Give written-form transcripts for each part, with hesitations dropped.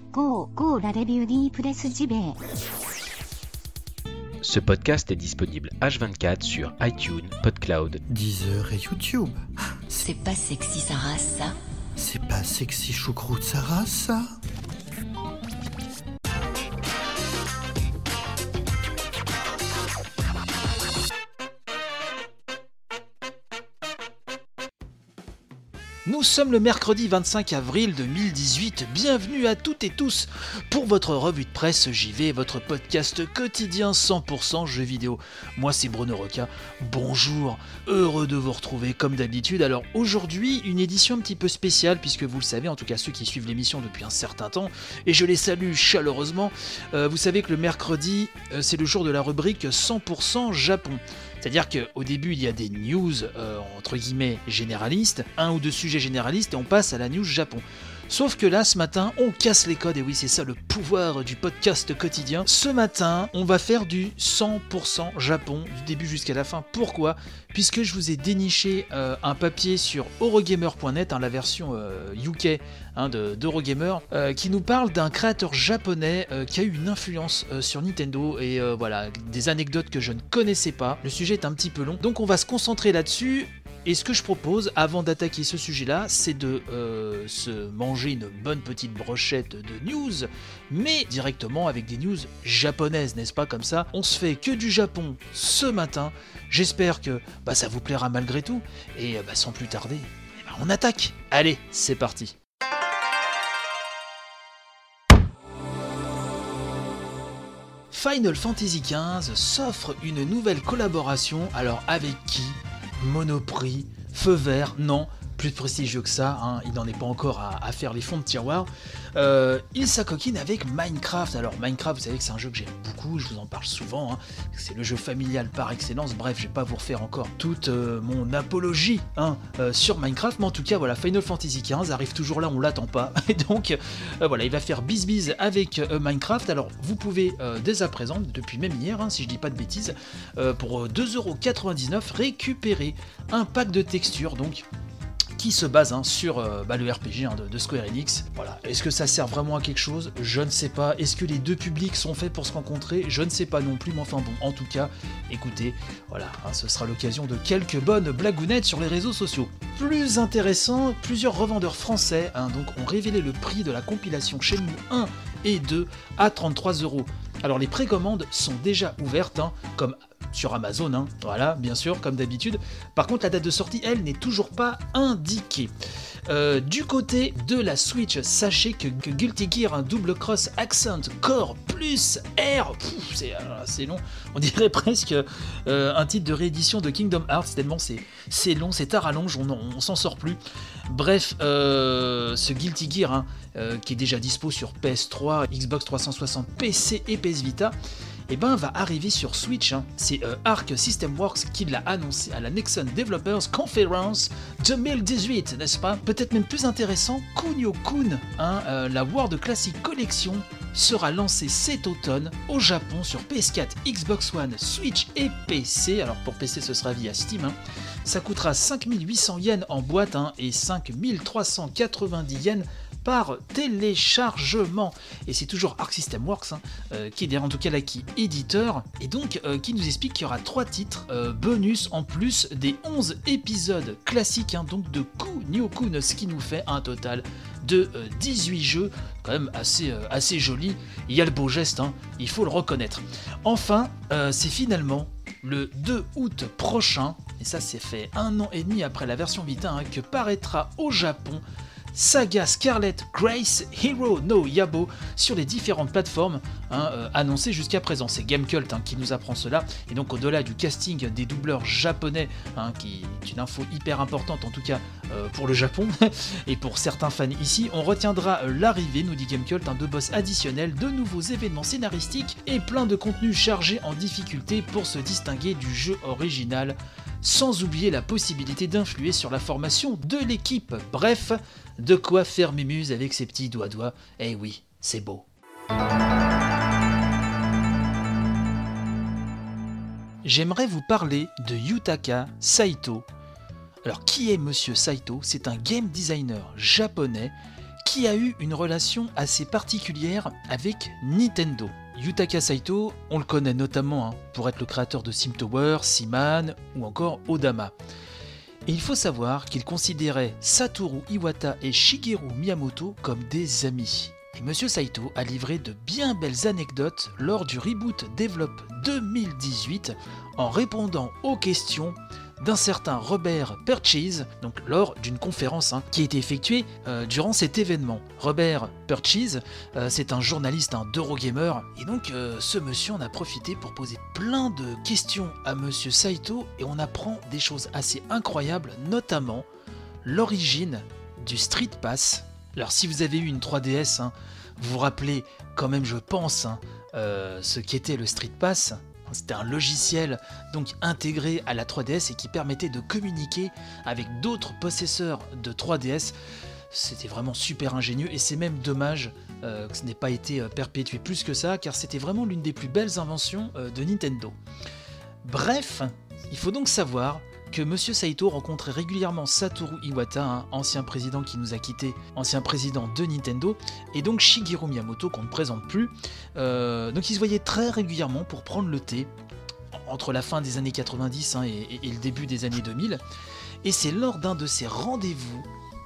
Go la review di Presse JB. Ce podcast est disponible H24 sur iTunes, PodCloud, Deezer et YouTube. C'est pas sexy sa race, ça. C'est pas sexy choucroute sa race, ça. Nous sommes le mercredi 25 avril 2018, bienvenue à toutes et tous pour votre revue de presse JV, votre podcast quotidien 100% jeux vidéo. Moi c'est Bruno Roca, bonjour, heureux de vous retrouver comme d'habitude. Alors aujourd'hui une édition un petit peu spéciale puisque vous le savez, en tout cas ceux qui suivent l'émission depuis un certain temps, et je les salue chaleureusement, vous savez que le mercredi c'est le jour de la rubrique 100% Japon. C'est-à-dire qu'au début, il y a des news, entre guillemets, généralistes, un ou deux sujets généralistes, et on passe à la news Japon. Sauf que là, ce matin, on casse les codes, et oui, c'est ça le pouvoir du podcast quotidien. Ce matin, on va faire du 100% Japon, du début jusqu'à la fin. Pourquoi ? Puisque je vous ai déniché un papier sur Eurogamer.net, la version UK d'Eurogamer, qui nous parle d'un créateur japonais qui a eu une influence sur Nintendo, et voilà, des anecdotes que je ne connaissais pas. Le sujet est un petit peu long, donc on va se concentrer là-dessus. Et ce que je propose, avant d'attaquer ce sujet-là, c'est de se manger une bonne petite brochette de news, mais directement avec des news japonaises, n'est-ce pas, comme ça. On se fait que du Japon ce matin. J'espère que ça vous plaira malgré tout. Et sans plus tarder, on attaque. Allez, c'est parti. Final Fantasy XV s'offre une nouvelle collaboration, alors avec qui ? Monoprix, Feu Vert, non, plus prestigieux que ça, il n'en est pas encore à faire les fonds de tiroir. Il s'acoquine avec Minecraft. Alors Minecraft, vous savez que c'est un jeu que j'aime beaucoup, je vous en parle souvent, c'est le jeu familial par excellence. Bref, je vais pas vous refaire encore toute mon apologie sur Minecraft, mais en tout cas voilà, Final Fantasy XV arrive toujours là, on l'attend pas, et donc voilà, il va faire bis avec Minecraft. Alors vous pouvez dès à présent, depuis même hier, si je dis pas de bêtises, pour 2,99€ récupérer un pack de textures, donc qui se base sur le RPG de Square Enix. Voilà. Est-ce que ça sert vraiment à quelque chose ? Je ne sais pas. Est-ce que les deux publics sont faits pour se rencontrer ? Je ne sais pas non plus, mais enfin bon, en tout cas, écoutez, voilà, ce sera l'occasion de quelques bonnes blagounettes sur les réseaux sociaux. Plus intéressant, plusieurs revendeurs français ont révélé le prix de la compilation Shenmue 1 et 2 à 33€. Alors les précommandes sont déjà ouvertes, comme sur Amazon, voilà, bien sûr, comme d'habitude. Par contre, la date de sortie, elle, n'est toujours pas indiquée. Du côté de la Switch, sachez que Guilty Gear, un double cross Accent Core plus R, c'est long, on dirait presque un titre de réédition de Kingdom Hearts, tellement c'est long, c'est à rallonge, on s'en sort plus. Bref, ce Guilty Gear, qui est déjà dispo sur PS3, Xbox 360, PC et PS Vita, va arriver sur Switch. C'est Arc System Works qui l'a annoncé à la Nexon Developers Conference 2018, n'est-ce pas ? Peut-être même plus intéressant, Kunio-kun, la World Classic Collection, sera lancée cet automne au Japon sur PS4, Xbox One, Switch et PC. Alors pour PC ce sera via Steam. Ça coûtera 5800 yens en boîte et 5390 yens par téléchargement, et c'est toujours Arc System Works qui est derrière, en tout cas là, qui est éditeur, et donc qui nous explique qu'il y aura 3 titres bonus en plus des 11 épisodes classiques donc de Kunio-kun, ce qui nous fait un total de 18 jeux, quand même assez joli. Il y a le beau geste, il faut le reconnaître. Enfin, c'est finalement le 2 août prochain, et ça c'est fait 1 an et demi après la version Vita, que paraîtra au Japon Saga Scarlet Grace Hero no Yabo sur les différentes plateformes annoncées jusqu'à présent. C'est Gamecult qui nous apprend cela, et donc au-delà du casting des doubleurs japonais, qui est une info hyper importante en tout cas pour le Japon et pour certains fans ici, on retiendra l'arrivée, nous dit Gamecult, de boss additionnels, de nouveaux événements scénaristiques et plein de contenus chargés en difficulté pour se distinguer du jeu original, sans oublier la possibilité d'influer sur la formation de l'équipe. Bref, de quoi faire mémuse avec ses petits doigts. Eh oui, c'est beau. J'aimerais vous parler de Yutaka Saito. Alors, qui est Monsieur Saito ? C'est un game designer japonais qui a eu une relation assez particulière avec Nintendo. Yutaka Saito, on le connaît notamment pour être le créateur de SimTower, Seaman ou encore Odama. Et il faut savoir qu'il considérait Satoru Iwata et Shigeru Miyamoto comme des amis. Et Monsieur Saito a livré de bien belles anecdotes lors du Reboot Develop 2018 en répondant aux questions d'un certain Robert Purchase, donc lors d'une conférence qui a été effectuée durant cet événement. Robert Purchase, c'est un journaliste d'Eurogamer, et donc ce monsieur en a profité pour poser plein de questions à Monsieur Saito, et on apprend des choses assez incroyables, notamment l'origine du Street Pass. Alors si vous avez eu une 3DS, vous vous rappelez quand même, je pense, ce qu'était le Street Pass. C'était un logiciel donc intégré à la 3DS et qui permettait de communiquer avec d'autres possesseurs de 3DS. C'était vraiment super ingénieux et c'est même dommage que ce n'ait pas été perpétué plus que ça, car c'était vraiment l'une des plus belles inventions de Nintendo. Bref, il faut donc savoir que Monsieur Saito rencontrait régulièrement Satoru Iwata, ancien président qui nous a quittés, ancien président de Nintendo, et donc Shigeru Miyamoto qu'on ne présente plus. Donc ils se voyaient très régulièrement pour prendre le thé entre la fin des années 90 et le début des années 2000. Et c'est lors d'un de ces rendez-vous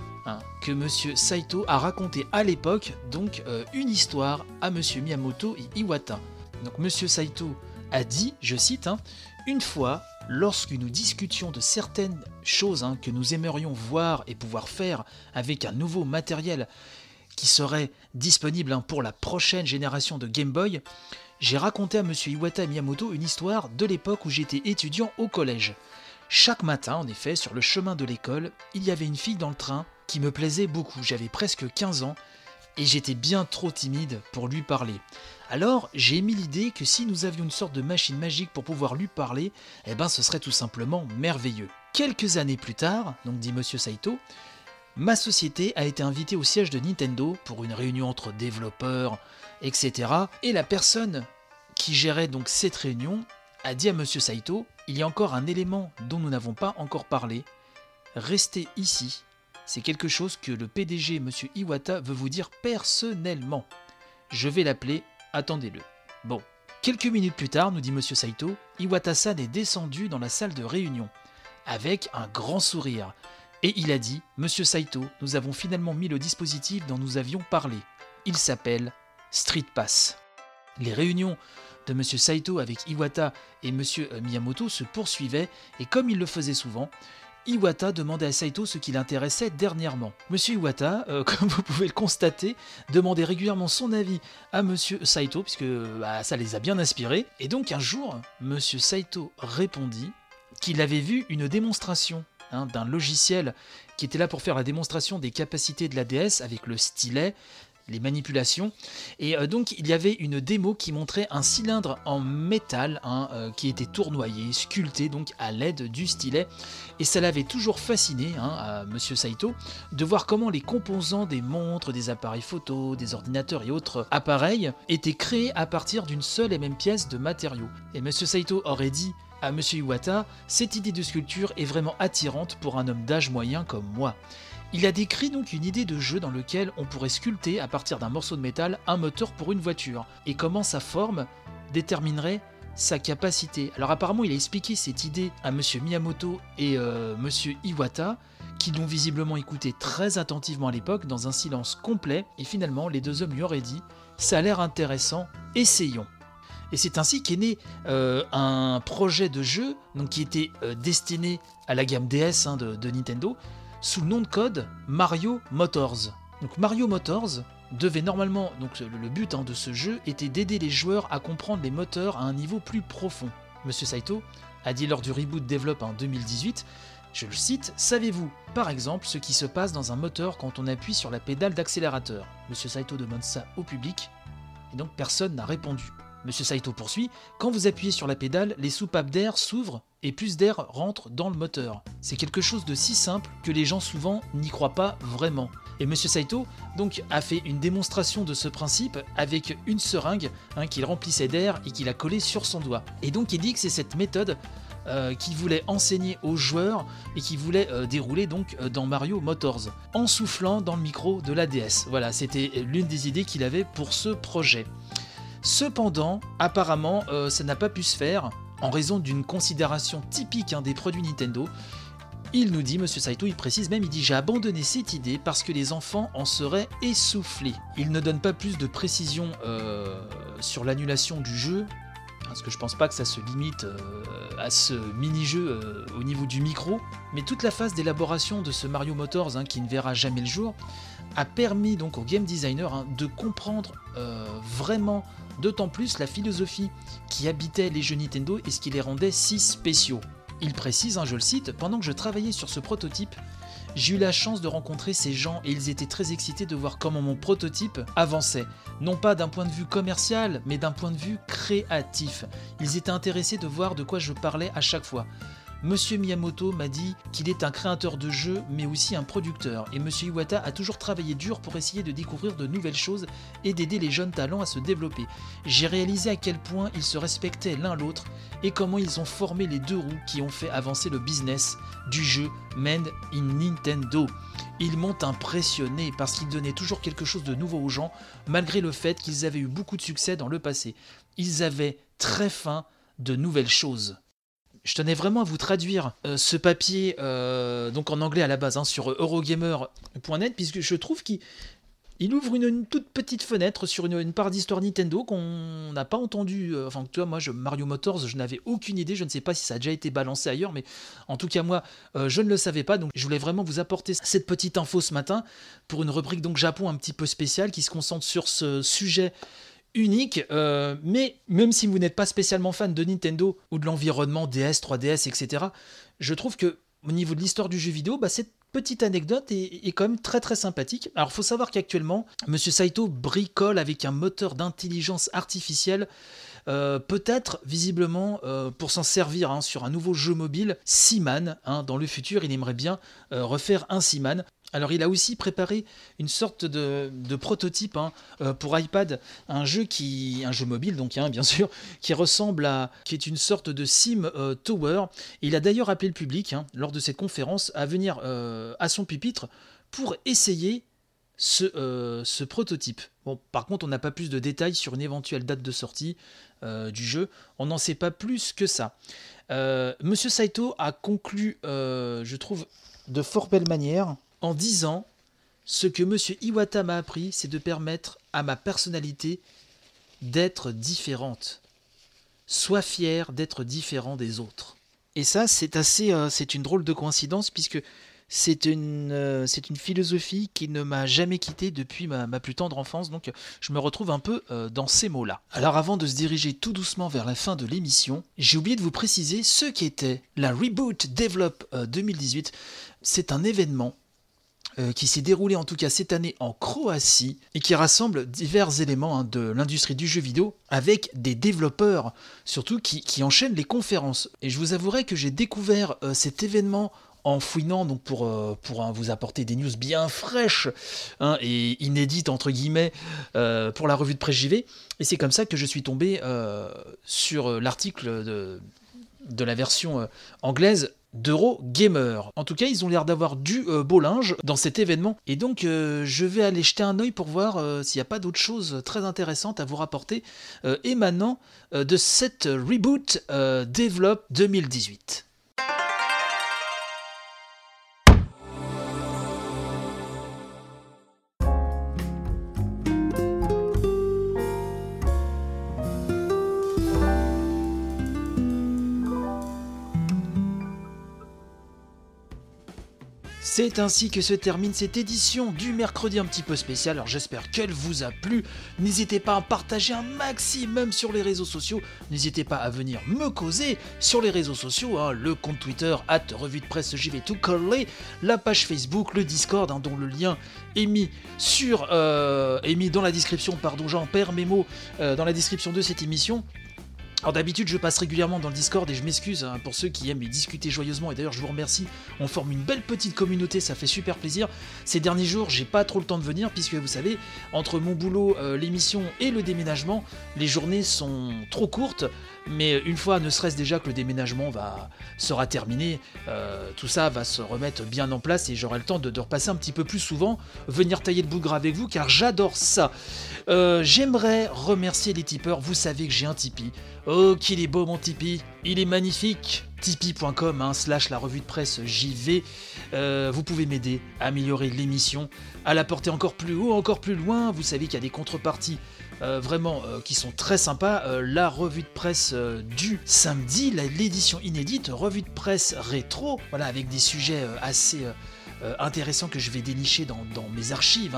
que Monsieur Saito a raconté à l'époque donc une histoire à Monsieur Miyamoto et Iwata. Donc Monsieur Saito a dit, je cite, une fois, lorsque nous discutions de certaines choses que nous aimerions voir et pouvoir faire avec un nouveau matériel qui serait disponible pour la prochaine génération de Game Boy, j'ai raconté à Monsieur Iwata Miyamoto une histoire de l'époque où j'étais étudiant au collège. Chaque matin, en effet, sur le chemin de l'école, il y avait une fille dans le train qui me plaisait beaucoup. J'avais presque 15 ans et j'étais bien trop timide pour lui parler. Alors, j'ai émis l'idée que si nous avions une sorte de machine magique pour pouvoir lui parler, ce serait tout simplement merveilleux. Quelques années plus tard, donc dit Monsieur Saito, ma société a été invitée au siège de Nintendo pour une réunion entre développeurs, etc. Et la personne qui gérait donc cette réunion a dit à Monsieur Saito, il y a encore un élément dont nous n'avons pas encore parlé, restez ici. C'est quelque chose que le PDG, Monsieur Iwata, veut vous dire personnellement. Je vais l'appeler, attendez-le. Bon, quelques minutes plus tard, nous dit Monsieur Saito, Iwata-san est descendu dans la salle de réunion, avec un grand sourire. Et il a dit, Monsieur Saito, nous avons finalement mis le dispositif dont nous avions parlé. Il s'appelle Street Pass. Les réunions de Monsieur Saito avec Iwata et Monsieur Miyamoto se poursuivaient, et comme il le faisait souvent, Iwata demandait à Saito ce qui l'intéressait dernièrement. Monsieur Iwata, comme vous pouvez le constater, demandait régulièrement son avis à Monsieur Saito, puisque ça les a bien inspirés. Et donc un jour, Monsieur Saito répondit qu'il avait vu une démonstration d'un logiciel qui était là pour faire la démonstration des capacités de la DS avec le stylet, les manipulations, et donc il y avait une démo qui montrait un cylindre en métal qui était tournoyé, sculpté donc à l'aide du stylet, et ça l'avait toujours fasciné à Monsieur Saito de voir comment les composants des montres, des appareils photo, des ordinateurs et autres appareils étaient créés à partir d'une seule et même pièce de matériaux. Et Monsieur Saito aurait dit à Monsieur Iwata, cette idée de sculpture est vraiment attirante pour un homme d'âge moyen comme moi. Il a décrit donc une idée de jeu dans lequel on pourrait sculpter à partir d'un morceau de métal un moteur pour une voiture, et comment sa forme déterminerait sa capacité. Alors apparemment il a expliqué cette idée à Monsieur Miyamoto et Monsieur Iwata, qui l'ont visiblement écouté très attentivement à l'époque dans un silence complet, et finalement les deux hommes lui auraient dit « ça a l'air intéressant, essayons ». Et c'est ainsi qu'est né un projet de jeu donc, qui était destiné à la gamme DS de Nintendo, sous le nom de code Mario Motors. Donc Mario Motors devait normalement, donc le but de ce jeu était d'aider les joueurs à comprendre les moteurs à un niveau plus profond. Monsieur Saito a dit lors du Reboot Develop en 2018, je le cite, savez-vous par exemple ce qui se passe dans un moteur quand on appuie sur la pédale d'accélérateur? Monsieur Saito demande ça au public, et donc personne n'a répondu. Monsieur Saito poursuit, quand vous appuyez sur la pédale, les soupapes d'air s'ouvrent et plus d'air rentre dans le moteur. C'est quelque chose de si simple que les gens souvent n'y croient pas vraiment. Et Monsieur Saito donc a fait une démonstration de ce principe avec une seringue qu'il remplissait d'air et qu'il a collé sur son doigt. Et donc il dit que c'est cette méthode qu'il voulait enseigner aux joueurs et qui voulait dérouler donc dans Mario Motors, en soufflant dans le micro de la DS. Voilà, c'était l'une des idées qu'il avait pour ce projet. Cependant, apparemment, ça n'a pas pu se faire en raison d'une considération typique des produits Nintendo. Il nous dit, Monsieur Saito, il précise même, il dit « J'ai abandonné cette idée parce que les enfants en seraient essoufflés ». Il ne donne pas plus de précision sur l'annulation du jeu, parce que je pense pas que ça se limite à ce mini-jeu au niveau du micro. Mais toute la phase d'élaboration de ce Mario Motors, qui ne verra jamais le jour, a permis donc au game designer de comprendre vraiment d'autant plus la philosophie qui habitait les jeux Nintendo et ce qui les rendait si spéciaux. Il précise, je le cite, « Pendant que je travaillais sur ce prototype, j'ai eu la chance de rencontrer ces gens et ils étaient très excités de voir comment mon prototype avançait. Non pas d'un point de vue commercial, mais d'un point de vue créatif. Ils étaient intéressés de voir de quoi je parlais à chaque fois. Monsieur Miyamoto m'a dit qu'il est un créateur de jeux, mais aussi un producteur. Et Monsieur Iwata a toujours travaillé dur pour essayer de découvrir de nouvelles choses et d'aider les jeunes talents à se développer. J'ai réalisé à quel point ils se respectaient l'un l'autre et comment ils ont formé les deux roues qui ont fait avancer le business du jeu Made in Nintendo. Ils m'ont impressionné parce qu'ils donnaient toujours quelque chose de nouveau aux gens, malgré le fait qu'ils avaient eu beaucoup de succès dans le passé. Ils avaient très faim de nouvelles choses. » Je tenais vraiment à vous traduire ce papier, donc en anglais à la base, sur Eurogamer.net, puisque je trouve qu'il ouvre une toute petite fenêtre sur une part d'histoire Nintendo qu'on n'a pas entendu. Enfin, tu vois, moi, Mario Motors, je n'avais aucune idée. Je ne sais pas si ça a déjà été balancé ailleurs, mais en tout cas, moi, je ne le savais pas. Donc, je voulais vraiment vous apporter cette petite info ce matin pour une rubrique donc Japon un petit peu spéciale qui se concentre sur ce sujet unique, mais même si vous n'êtes pas spécialement fan de Nintendo ou de l'environnement DS, 3DS, etc., je trouve que au niveau de l'histoire du jeu vidéo, cette petite anecdote est quand même très très sympathique. Alors il faut savoir qu'actuellement, Monsieur Saito bricole avec un moteur d'intelligence artificielle, peut-être visiblement pour s'en servir sur un nouveau jeu mobile, Seaman. Dans le futur, il aimerait bien refaire un Seaman. Alors il a aussi préparé une sorte de prototype pour iPad, un jeu mobile donc bien sûr, qui est une sorte de Sim Tower. Il a d'ailleurs appelé le public lors de cette conférence à venir à son pupitre pour essayer ce prototype. Bon, par contre, on n'a pas plus de détails sur une éventuelle date de sortie du jeu. On n'en sait pas plus que ça. Monsieur Saito a conclu, je trouve, de fort belle manière, en disant « Ce que Monsieur Iwata m'a appris, c'est de permettre à ma personnalité d'être différente. Sois fier d'être différent des autres. » Et ça, c'est une drôle de coïncidence, puisque c'est une philosophie qui ne m'a jamais quitté depuis ma plus tendre enfance, donc je me retrouve un peu dans ces mots-là. Alors avant de se diriger tout doucement vers la fin de l'émission, j'ai oublié de vous préciser ce qu'était la Reboot Develop 2018. C'est un événement qui s'est déroulé en tout cas cette année en Croatie et qui rassemble divers éléments de l'industrie du jeu vidéo avec des développeurs surtout qui enchaînent les conférences. Et je vous avouerai que j'ai découvert cet événement en fouinant donc pour vous apporter des news bien fraîches et inédites entre guillemets pour la revue de presse JV. Et c'est comme ça que je suis tombé sur l'article de la version anglaise d'Eurogamer. En tout cas, ils ont l'air d'avoir du beau linge dans cet événement. Et donc, je vais aller jeter un œil pour voir s'il n'y a pas d'autres choses très intéressantes à vous rapporter émanant de cette Reboot Develop 2018. C'est ainsi que se termine cette édition du mercredi un petit peu spécial. Alors j'espère qu'elle vous a plu. N'hésitez pas à partager un maximum sur les réseaux sociaux. N'hésitez pas à venir me causer sur les réseaux sociaux. Le compte Twitter @revue de presse JV tout collé, la page Facebook, le Discord dont le lien est mis dans la description. J'en perds mes mots dans la description de cette émission. Alors d'habitude je passe régulièrement dans le Discord et je m'excuse pour ceux qui aiment y discuter joyeusement, et d'ailleurs je vous remercie, on forme une belle petite communauté, ça fait super plaisir. Ces derniers jours j'ai pas trop le temps de venir puisque vous savez, entre mon boulot, l'émission et le déménagement, les journées sont trop courtes, mais une fois ne serait-ce déjà que le déménagement sera terminé, tout ça va se remettre bien en place et j'aurai le temps de repasser un petit peu plus souvent, venir tailler le bout de gras avec vous car j'adore ça. J'aimerais remercier les tipeurs, vous savez que j'ai un Tipeee. Oh, qu'il est beau mon Tipeee, il est magnifique. Tipeee.com / la revue de presse JV. Vous pouvez m'aider à améliorer l'émission, à la porter encore plus haut, encore plus loin. Vous savez qu'il y a des contreparties vraiment qui sont très sympas. La revue de presse du samedi, l'édition inédite, revue de presse rétro, voilà, avec des sujets assez intéressants que je vais dénicher dans mes archives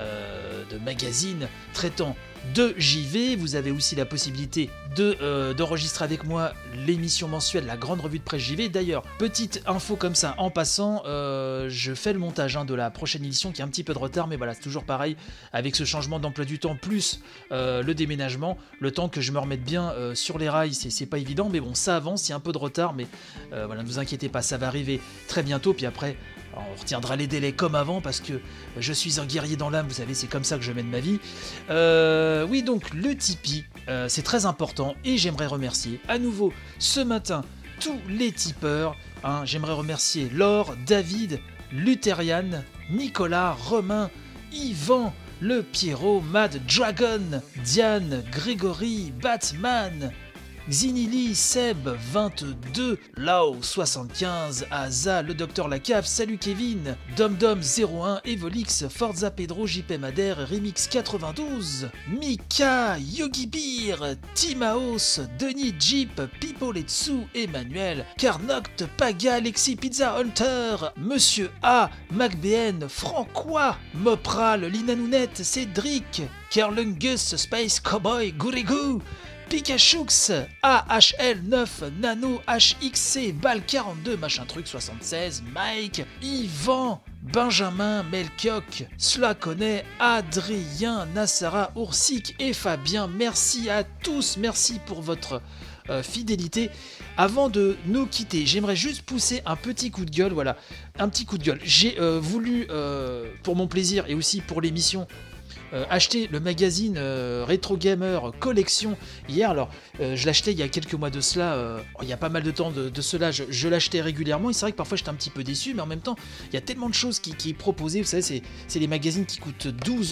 de magazines traitant de JV. Vous avez aussi la possibilité d'enregistrer avec moi l'émission mensuelle, la grande revue de presse JV. D'ailleurs, petite info comme ça en passant, je fais le montage de la prochaine édition qui a un petit peu de retard, mais voilà, c'est toujours pareil avec ce changement d'emploi du temps plus le déménagement, le temps que je me remette bien sur les rails, c'est pas évident, mais bon, ça avance, il y a un peu de retard, mais voilà, ne vous inquiétez pas, ça va arriver très bientôt, puis après on retiendra les délais comme avant parce que je suis un guerrier dans l'âme, vous savez, c'est comme ça que je mène ma vie. Oui, donc le Tipeee, c'est très important et j'aimerais remercier à nouveau ce matin tous les tipeurs. J'aimerais remercier Laure, David, Luthériane, Nicolas, Romain, Yvan, le Pierrot, Mad Dragon, Diane, Grégory, Batman, Xinili, Seb, 22, Lao, 75, Aza, le Docteur Lacave, Salut Kevin, Domdom 01, Evolix, Forza Pedro, JP Madère, Remix 92, Mika, Yogi Beer, Timaos, Denis Jeep, Pipo Letsu, Emmanuel, Carnoct, Paga, Alexis Pizza Hunter, Monsieur A, MacBN, Francois, Mopral, Lina Nounette, Cédric, Kerlungus, Space Cowboy, Gourigou, Pikachux, AHL9, Nano, HXC, Bal 42, machin truc 76, Mike, Yvan, Benjamin, Melchiok, Slaconet, Adrien, Nassara, Oursic et Fabien. Merci à tous, merci pour votre fidélité. Avant de nous quitter, j'aimerais juste pousser un petit coup de gueule, voilà, un petit coup de gueule. J'ai voulu, pour mon plaisir et aussi pour l'émission, acheter le magazine Retro Gamer Collection hier. Alors je l'achetais il y a quelques mois de cela, il y a pas mal de temps de cela, je l'achetais régulièrement et c'est vrai que parfois j'étais un petit peu déçu, mais en même temps il y a tellement de choses qui est proposé, vous savez, c'est des magazines qui coûtent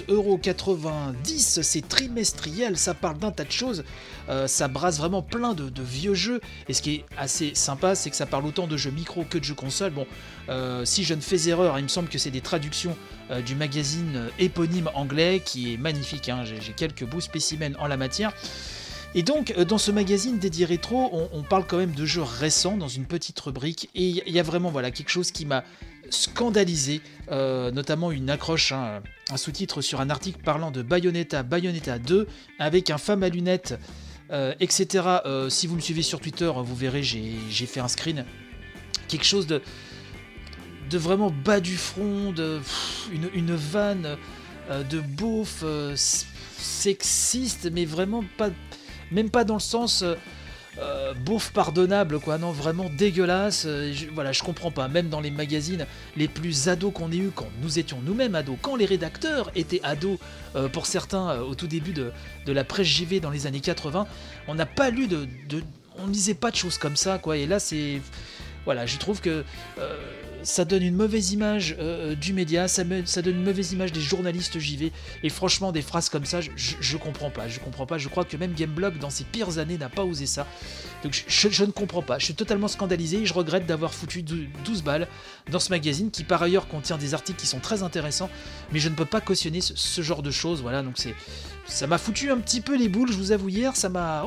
12,90€, c'est trimestriel, ça parle d'un tas de choses, ça brasse vraiment plein de vieux jeux, et ce qui est assez sympa c'est que ça parle autant de jeux micro que de jeux console. Bon, si je ne fais erreur, il me semble que c'est des traductions du magazine éponyme anglais qui est magnifique, j'ai quelques beaux spécimens en la matière. Et donc dans ce magazine dédié rétro, on parle quand même de jeux récents dans une petite rubrique, et il y a vraiment quelque chose qui m'a scandalisé, notamment une accroche, un sous-titre sur un article parlant de Bayonetta 2 avec un femme à lunettes, etc. Si vous me suivez sur Twitter, vous verrez, j'ai fait un screen, quelque chose de vraiment bas du front, une vanne de beauf sexiste, mais vraiment pas, même pas dans le sens beauf pardonnable, quoi, non, vraiment dégueulasse. Je comprends pas, même dans les magazines les plus ados qu'on ait eu quand nous étions nous-mêmes ados, quand les rédacteurs étaient ados, pour certains au tout début de la presse JV dans les années 80, on n'a pas lu on lisait pas de choses comme ça, quoi, et là c'est... Voilà, je trouve que ça donne une mauvaise image du média, ça donne une mauvaise image des journalistes JV, et franchement des phrases comme ça, je comprends pas, je crois que même Gameblog dans ses pires années n'a pas osé ça, donc je ne comprends pas, je suis totalement scandalisé, et je regrette d'avoir foutu 12 balles dans ce magazine qui par ailleurs contient des articles qui sont très intéressants, mais je ne peux pas cautionner ce genre de choses, voilà, donc ça m'a foutu un petit peu les boules, je vous avoue, hier, ça m'a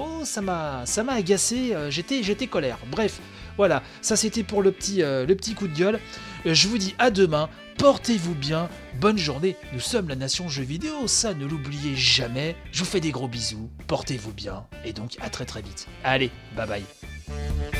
agacé, j'étais colère, bref. Voilà, ça c'était pour le petit coup de gueule. Je vous dis à demain, portez-vous bien, bonne journée. Nous sommes la nation jeux vidéo, ça ne l'oubliez jamais. Je vous fais des gros bisous, portez-vous bien, et donc à très très vite. Allez, bye bye.